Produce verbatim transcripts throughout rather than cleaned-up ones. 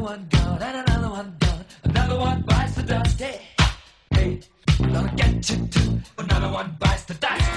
one gone and another one gone. Another one bites the dust. Hey, hey, I'm gonna get you too. Another one bites the dust.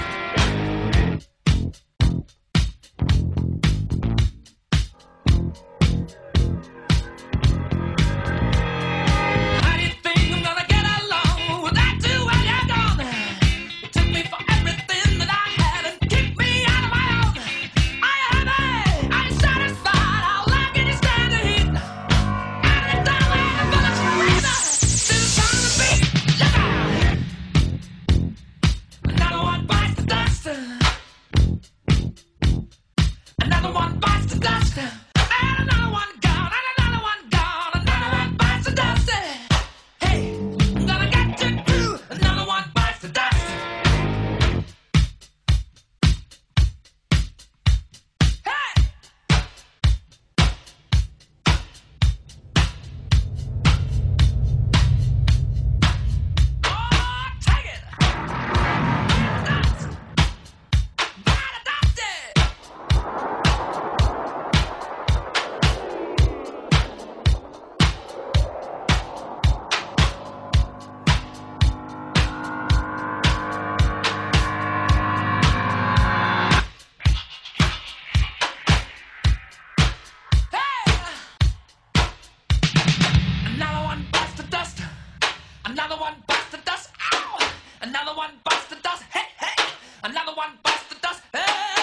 Another one bites the dust. And another one gone. And another one gone. Another one bites the dust. Hey, I'm gonna get you too. Another one bites the dust. Hey! Oh, take it! Dust. Gotta dust it! Another one bites the dust. Another one bites the dust. Ow! Another one bites the dust. Hey, hey! Another one bites the dust. Hey!